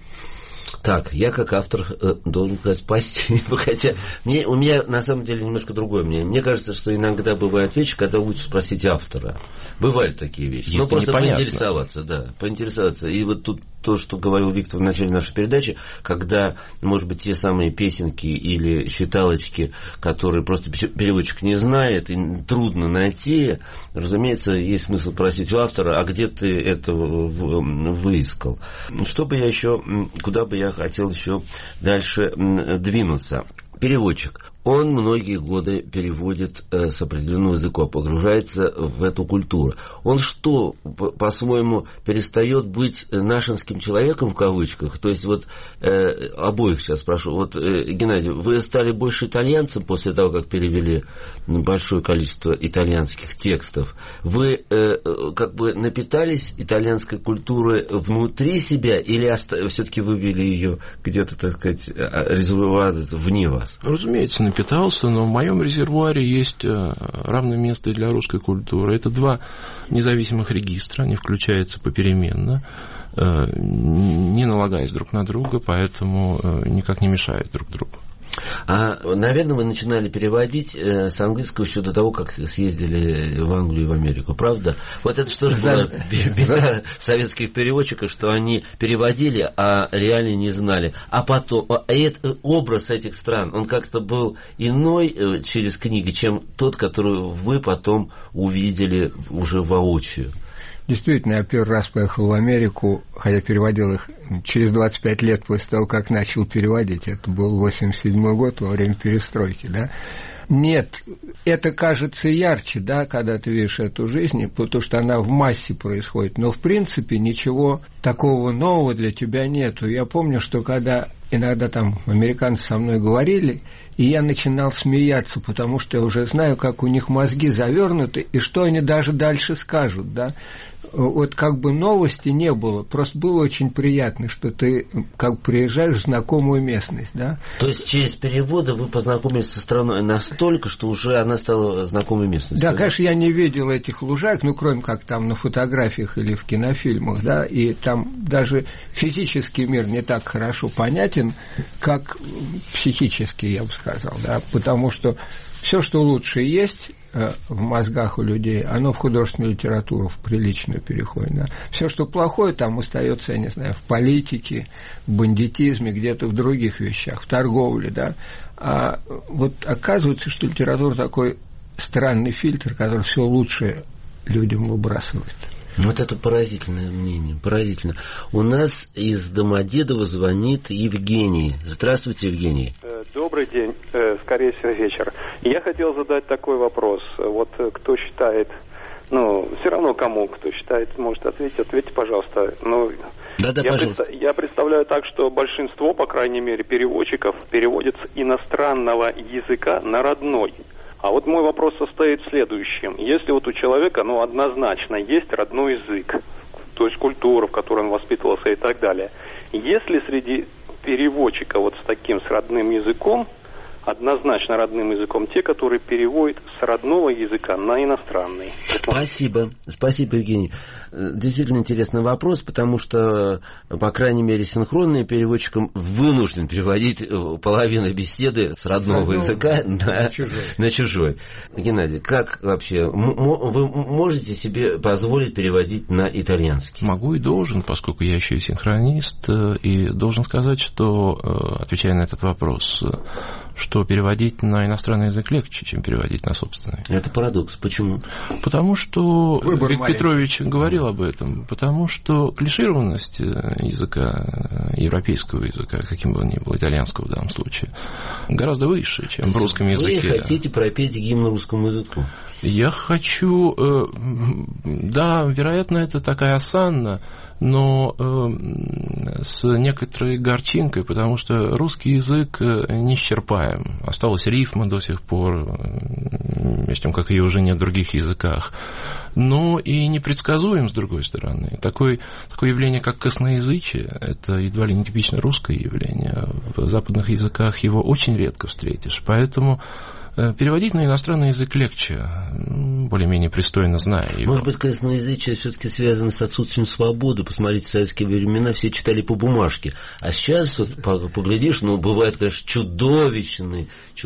Так, я как автор должен сказать спасибо, хотя у меня на самом деле немножко другое мнение. Мне кажется, что иногда бывают вещи, когда лучше спросить автора. Бывают такие вещи. Если просто непонятно. поинтересоваться. И вот тут то, что говорил Виктор в начале нашей передачи, когда, может быть, те самые песенки или считалочки, которые просто переводчик не знает, и трудно найти, разумеется, есть смысл просить у автора, а где ты это выискал? Что бы я еще, куда бы я хотел еще дальше двинуться? Переводчик. Он многие годы переводит с определенного языка, погружается в эту культуру. Он что, по-своему, перестает быть нашинским человеком, в кавычках? То есть, вот обоих сейчас спрошу. Вот, Геннадий, вы стали больше итальянцем после того, как перевели большое количество итальянских текстов. Вы как бы напитались итальянской культурой внутри себя или все-таки вывели ее где-то, так сказать, резервуар вне вас? Разумеется, напитался, но в моем резервуаре есть равное место и для русской культуры. Это два независимых регистра, они включаются попеременно, не налагаясь друг на друга, поэтому никак не мешают друг другу. Наверное, вы начинали переводить с английского еще до того, как съездили в Англию и в Америку, правда? Вот это что же была беда советских переводчиков, что они переводили, а реально не знали. А потом, образ этих стран, он как-то был иной через книги, чем тот, который вы потом увидели уже воочию. Действительно, я первый раз поехал в Америку, хотя переводил их через 25 лет после того, как начал переводить. Это был 87 год, во время перестройки, да. Нет, это кажется ярче, да, когда ты видишь эту жизнь, потому что она в массе происходит. Но, в принципе, ничего такого нового для тебя нету. Я помню, что когда иногда там американцы со мной говорили, и я начинал смеяться, потому что я уже знаю, как у них мозги завернуты, и что они даже дальше скажут, да. Вот как бы новости не было, просто было очень приятно, что ты как приезжаешь в знакомую местность, да. То есть через переводы вы познакомились со страной настолько, что уже она стала знакомой местностью? Да, конечно, я не видел этих лужаек, ну, кроме как там на фотографиях или в кинофильмах, да, и там даже физический мир не так хорошо понятен, как психический, я бы сказал, да, потому что все, что лучше есть в мозгах у людей, оно в художественную литературу, в приличную переходит. Да. Все, что плохое, там остается, я не знаю, в политике, в бандитизме, где-то в других вещах, в торговле, да. А вот оказывается, что литература такой странный фильтр, который все лучшее людям выбрасывает. Вот это поразительное мнение, поразительно. У нас из Домодедова звонит Евгений. Здравствуйте, Евгений. Добрый день, скорее всего, вечер. Я хотел задать такой вопрос. Вот кто считает, все равно кому, кто считает, может ответить, ответьте, пожалуйста. Пожалуйста. Я представляю так, что большинство, по крайней мере, переводчиков переводят с иностранного языка на родной. А вот мой вопрос состоит в следующем. Если вот у человека, однозначно есть родной язык, то есть культура, в которой он воспитывался и так далее, есть ли среди переводчика вот с таким, с родным языком, однозначно родным языком, те, которые переводят с родного языка на иностранный? Спасибо, Евгений. Действительно интересный вопрос, потому что, по крайней мере, синхронные переводчикам вынужден переводить половину беседы с родного языка на чужой. Геннадий, как вообще, вы можете себе позволить переводить на итальянский? Могу и должен, поскольку я еще и синхронист, и должен сказать, что, отвечая на этот вопрос, что переводить на иностранный язык легче, чем переводить на собственный. Это парадокс. Почему? Потому что Виктор Петрович говорил об этом. Потому что клишированность языка, европейского языка, каким бы он ни был, итальянского в данном случае, гораздо выше, чем в русском языке. Вы хотите пропеть гимн русскому языку? Я хочу... Да, вероятно, это такая осанна, но с некоторой горчинкой, потому что русский язык неисчерпаем. Осталась рифма до сих пор, между тем, как ее уже нет в других языках. Но и непредсказуем, с другой стороны. Такое явление, как косноязычие, это едва ли не типично русское явление. В западных языках его очень редко встретишь. Поэтому переводить на иностранный язык легче. более-менее пристойно знаю его. Может быть, косноязычие все-таки связано с отсутствием свободы. Посмотрите, в советские времена все читали по бумажке. А сейчас, вот, поглядишь, бывают, конечно, чудовищные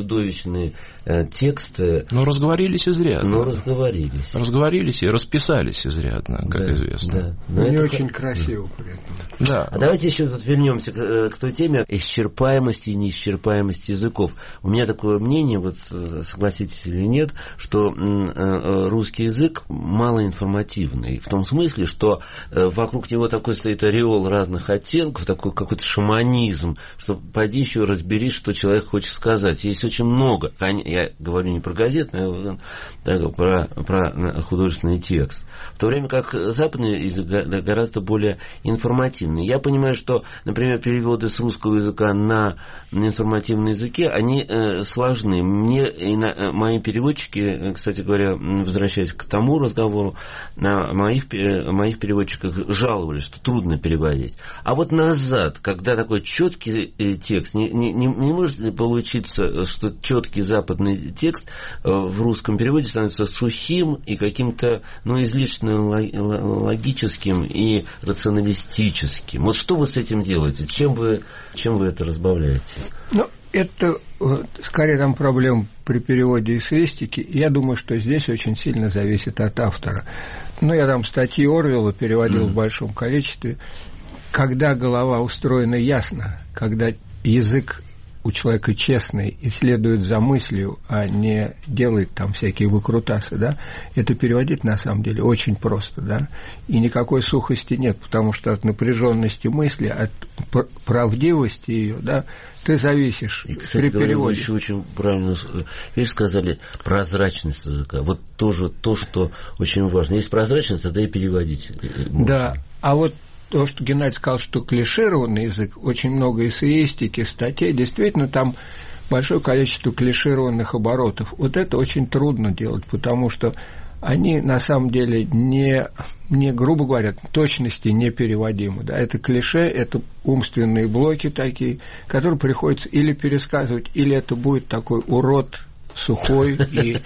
тексты. Но разговорились изрядно. Разговорились и расписались изрядно, как известно. Да. Не очень красиво при этом. Да. А давайте еще вернемся к той теме исчерпаемости и неисчерпаемости языков. У меня такое мнение, вот согласитесь или нет, что русский язык малоинформативный. В том смысле, что вокруг него такой стоит ореол разных оттенков, такой какой-то шаманизм, что пойди еще разберись, что человек хочет сказать. Есть очень много. Я говорю не про газетный, а про художественный текст. В то время как западный язык гораздо более информативный. Я понимаю, что, например, переводы с русского языка на информативные языки, они сложны. Мои переводчики, кстати говоря, возвращаясь к тому разговору, на моих переводчиках жаловались, что трудно переводить. А вот назад, когда такой четкий текст, не может получиться, что четкий западный текст в русском переводе становится сухим и каким-то, излишне логическим и рационалистическим. Вот что вы с этим делаете? Чем вы это разбавляете? Это скорее там проблем при переводе эссеистики. Я думаю, что здесь очень сильно зависит от автора. Я там статьи Орвелла переводил в большом количестве. Когда голова устроена ясно, когда язык у человека честный и следует за мыслью, а не делает там всякие выкрутасы, да, это переводить на самом деле очень просто, да, и никакой сухости нет, потому что от напряженности мысли, от правдивости ее, да, ты зависишь. И, кстати, при переводе. Вы еще очень правильно сказали, прозрачность языка. Вот тоже то, что очень важно. Есть прозрачность, тогда и переводить можно. Да, а вот то, что Геннадий сказал, что клишированный язык, очень много эссеистики, статей, действительно, там большое количество клишированных оборотов. Вот это очень трудно делать, потому что они, на самом деле, не грубо говоря, точности непереводимы. Да? Это клише, это умственные блоки такие, которые приходится или пересказывать, или это будет такой урод сухой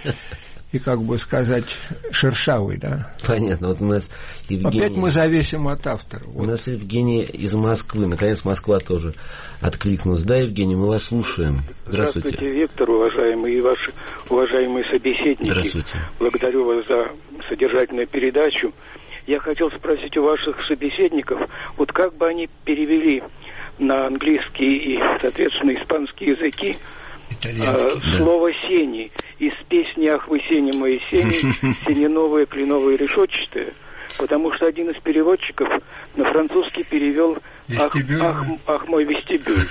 и, как бы сказать, шершавый, да. Понятно. Вот у нас Евгений... Опять мы зависим от автора. У нас Евгений из Москвы. Наконец, Москва тоже откликнулась. Да, Евгений, мы вас слушаем. Здравствуйте. Здравствуйте, Виктор, уважаемые и ваши уважаемые собеседники. Здравствуйте. Благодарю вас за содержательную передачу. Я хотел спросить у ваших собеседников, вот как бы они перевели на английский и, соответственно, испанский языки слово «сени» из песни «Ах вы, сени мои сени», «сени-новые, кленовые, решетчатые», потому что один из переводчиков на французский перевел «Ах мой вестибюль».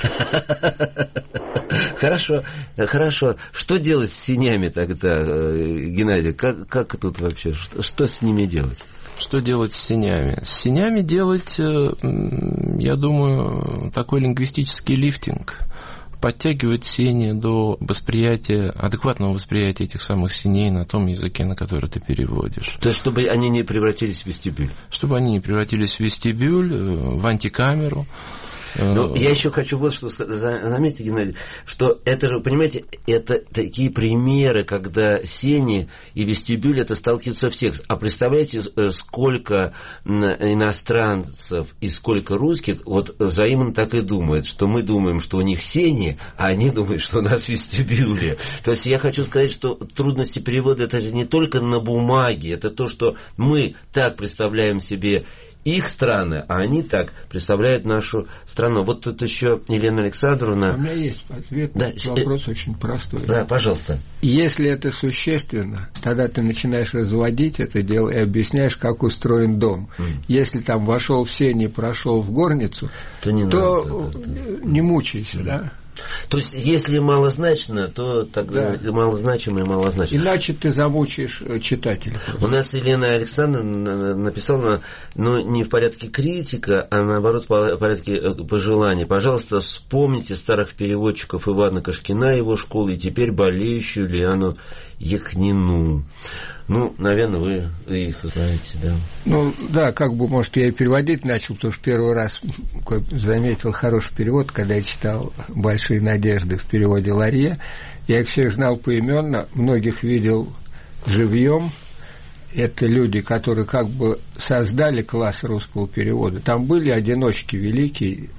Хорошо. Что делать с сенями тогда, Геннадий? Как тут вообще? Что с ними делать? Что делать с сенями? С сенями делать, я думаю, такой лингвистический лифтинг. Подтягивать сени до адекватного восприятия этих самых сеней на том языке, на который ты переводишь. То есть, чтобы они не превратились в вестибюль? Чтобы они не превратились в вестибюль, в антикамеру. Но я еще хочу вот что сказать. Заметьте, Геннадий, что это же, понимаете, это такие примеры, когда сени и вестибюль это сталкиваются всех. А представляете, сколько иностранцев и сколько русских вот взаимно так и думают, что мы думаем, что у них сени, а они думают, что у нас вестибюли. То есть я хочу сказать, что трудности перевода это же не только на бумаге, это то, что мы так представляем себе их страны, а они так представляют нашу страну. Вот тут еще Елена Александровна... У меня есть ответ на этот вопрос очень простой. Да, пожалуйста. Если это существенно, тогда ты начинаешь разводить это дело и объясняешь, как устроен дом. Если там вошел в сени, прошел в горницу, то не мучайся, да? То есть, если малозначно, то тогда малозначимо и малозначимо. Иначе ты замучаешь читателя. У нас Елена Александровна написала, не в порядке критика, а наоборот в порядке пожеланий. Пожалуйста, вспомните старых переводчиков Ивана Кашкина, его школы, и теперь болеющую Лиану Яхнину. Наверное, вы их знаете, да? Да, может, я и переводить начал, потому что первый раз заметил хороший перевод, когда я читал «Большие надежды» в переводе Ларье. Я их всех знал поименно, многих видел живьем, это люди, которые как бы создали класс русского перевода. Там были одиночки великие,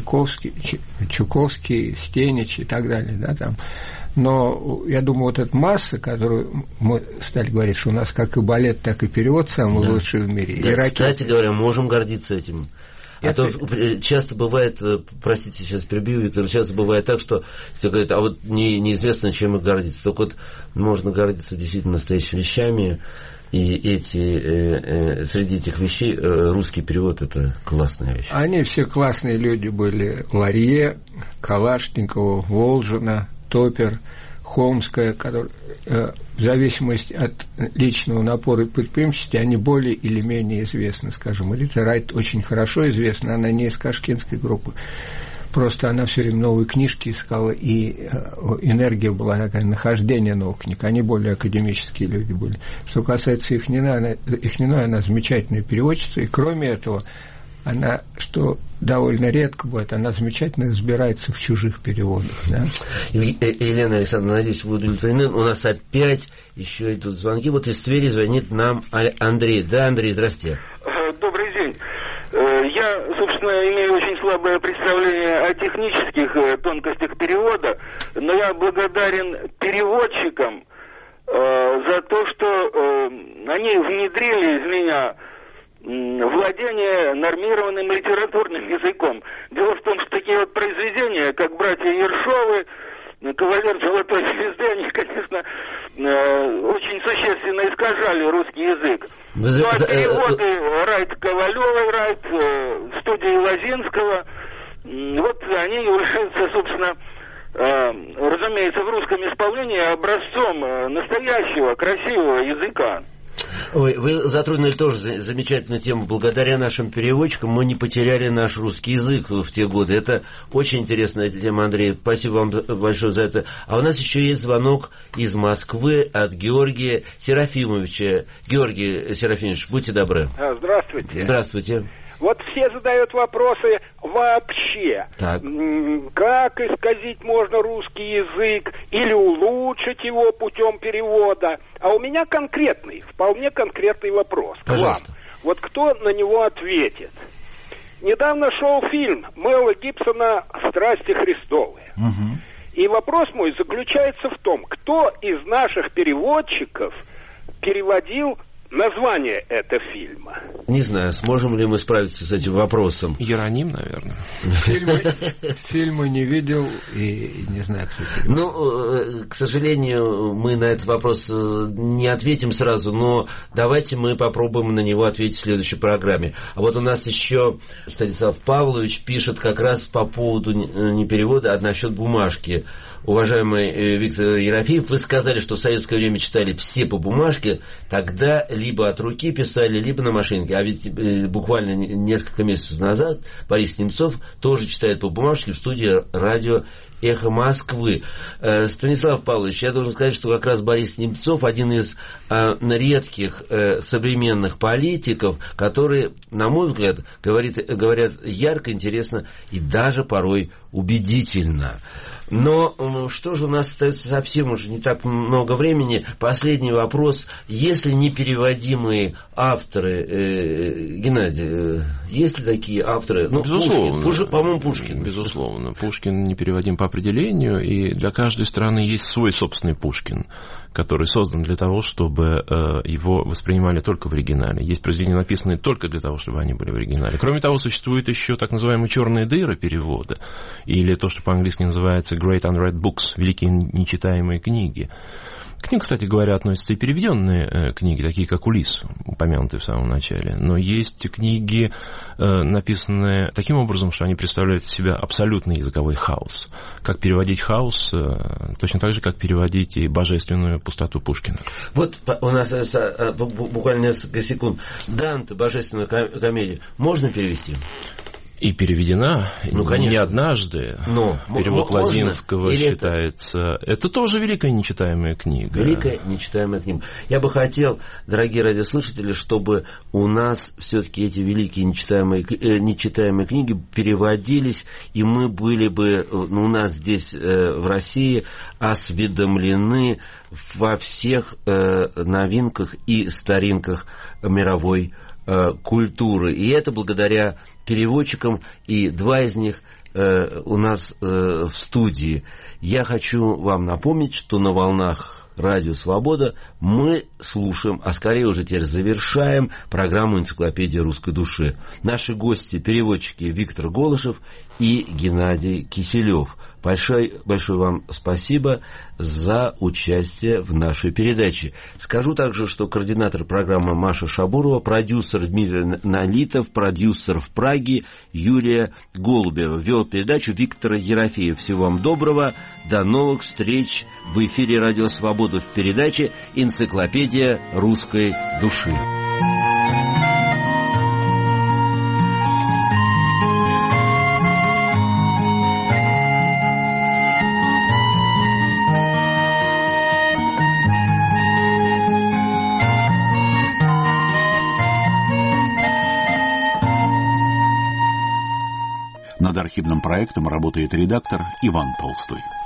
Чуковский, Стенич и так далее, да, там. Но я думаю, вот эта масса, которую мы стали говорить, что у нас как и балет, так и перевод самый лучший в мире. Да, кстати говоря, можем гордиться этим. А то часто бывает, простите, сейчас перебью, Виктор, часто бывает так, что все говорят, а вот неизвестно, чем их гордиться. Только вот можно гордиться действительно настоящими вещами, и среди этих вещей русский перевод – это классная вещь. Они все классные люди были. Ларье, Калашникова, Волжина, Топер, Холмская, которые, в зависимости от личного напора и предприимчивости, они более или менее известны, скажем. Рита Райт очень хорошо известна, она не из Кашкинской группы, просто она все время новые книжки искала, и энергия была такая, нахождение новых книг, они более академические люди были. Что касается Ихниной, она замечательная переводчица, и кроме этого, она, что довольно редко бывает, она замечательно разбирается в чужих переводах. Да? Елена Александровна, надеюсь, вы удовлетворены. У нас опять еще идут звонки. Вот из Твери звонит нам Андрей. Да, Андрей, здравствуйте. Добрый день. Я, собственно, имею очень слабое представление о технических тонкостях перевода, но я благодарен переводчикам за то, что они внедрили из меня владение нормированным литературным языком. Дело в том, что такие вот произведения, как «Братья Ершовы», «Кавалер Золотой Звезды», они, конечно, очень существенно искажали русский язык. Ну, а переводы Райт Ковалевой, Райт, студии Лозинского, вот они являются, собственно, разумеется, в русском исполнении образцом настоящего, красивого языка. Ой, вы затронули тоже замечательную тему. Благодаря нашим переводчикам мы не потеряли наш русский язык в те годы. Это очень интересная тема, Андрей. Спасибо вам большое за это. А у нас еще есть звонок из Москвы от Георгия Серафимовича. Георгий Серафимович, будьте добры. Здравствуйте. Здравствуйте. Вот все задают вопросы вообще. Так. Как исказить можно русский язык или улучшить его путем перевода? А у меня вполне конкретный вопрос. Пожалуйста. К вам. Вот кто на него ответит? Недавно шел фильм Мэла Гибсона «Страсти Христовые». Угу. И вопрос мой заключается в том, кто из наших переводчиков переводил название этого фильма? Не знаю, сможем ли мы справиться с этим вопросом. Иероним, наверное. Фильмы не видел и не знаю, кто переводил. Ну, к сожалению, мы на этот вопрос не ответим сразу, но давайте мы попробуем на него ответить в следующей программе. А вот у нас еще Станислав Павлович пишет как раз по поводу не перевода, а насчет бумажки. Уважаемый Виктор Ерофеев, вы сказали, что в советское время читали все по бумажке, тогда либо от руки писали, либо на машинке. А ведь буквально несколько месяцев назад Борис Немцов тоже читает по бумажке в студии радио «Эхо Москвы». Станислав Павлович, я должен сказать, что как раз Борис Немцов один из редких современных политиков, которые, на мой взгляд, говорят ярко, интересно и даже порой убедительно. Но что же у нас остается совсем уже не так много времени. Последний вопрос. Если непереводимые авторы, Геннадий, есть ли такие авторы? Ну, безусловно. По-моему, Пушкин. Безусловно. Пушкин непереводим по определению, и для каждой страны есть свой собственный Пушкин, который создан для того, чтобы его воспринимали только в оригинале. Есть произведения, написанные только для того, чтобы они были в оригинале. Кроме того, существуют еще так называемые черные дыры перевода, или то, что по-английски называется Great Unread Books, великие нечитаемые книги. К ним, кстати говоря, относятся и переведенные книги, такие как «Улисс», упомянутые в самом начале. Но есть книги, написанные таким образом, что они представляют из себя абсолютный языковой хаос. Как переводить хаос, точно так же, как переводить и божественную пустоту Пушкина. Вот у нас буквально несколько секунд. Данте, божественную комедию, можно перевести? И переведена не однажды. Но перевод Лозинского считается. Это тоже великая нечитаемая книга. Великая нечитаемая книга. Я бы хотел, дорогие радиослушатели, чтобы у нас все-таки эти великие нечитаемые книги переводились, и мы были бы у нас здесь в России осведомлены во всех новинках и старинках мировой культуры. И это благодаря переводчикам, и два из них у нас в студии. Я хочу вам напомнить, что на волнах Радио Свобода мы слушаем, а скорее уже теперь завершаем программу «Энциклопедия русской души». Наши гости, переводчики Виктор Голышев и Геннадий Киселев. Большое вам спасибо за участие в нашей передаче. Скажу также, что координатор программы Маша Шабурова, продюсер Дмитрий Налитов, продюсер в Праге Юлия Голубева. Вел передачу Виктор Ерофеев. Всего вам доброго. До новых встреч в эфире Радио Свобода в передаче «Энциклопедия русской души». Над архивным проектом работает редактор Иван Толстой.